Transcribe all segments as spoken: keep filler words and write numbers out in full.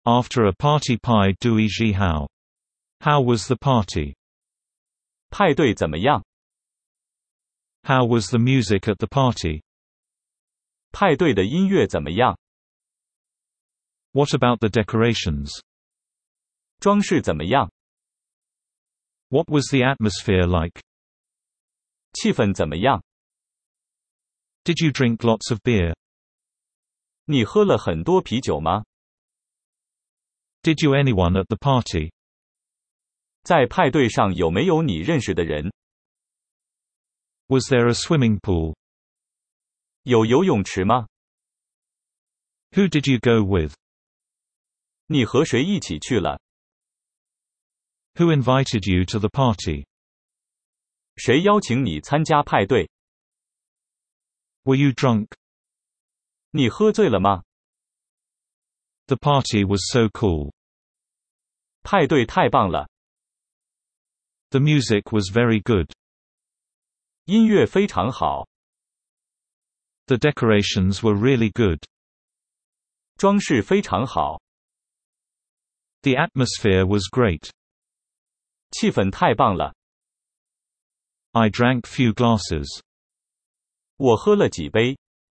After a party pie dui ji how? How was the party? 派对怎么样？ How was the music at the party? 派对的音乐怎么样？ What about the decorations? 装饰怎么样？ What was the atmosphere like? 气氛怎么样？ Did you drink lots of beer? 你喝了很多啤酒吗？ Did you anyone at the party? 在派对上有没有你认识的人？ Was there a swimming pool? 有游泳池吗？ Who did you go with? 你和谁一起去了？ Who invited you to the party? 谁邀请你参加派对？ Were you drunk? 你喝醉了吗？ The party was so cool. 派对太棒了， The music was very good. 音乐非常好， The decorations were really good. 装饰非常好， The atmosphere was great. 气氛太棒了。 I drank few glasses. 我喝了几杯，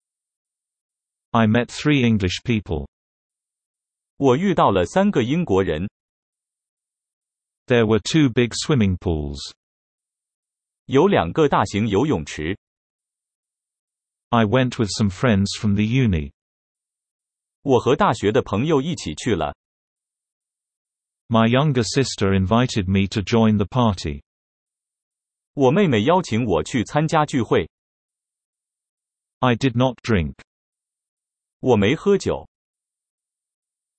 I met three English people. 我遇到了三个英国人， There were two big swimming pools. 有两个大型游泳池。 I went with some friends from the uni. 我和大学的朋友一起去了。 My younger sister invited me to join the party. 我妹妹邀请我去参加聚会。 I did not drink. 我没喝酒。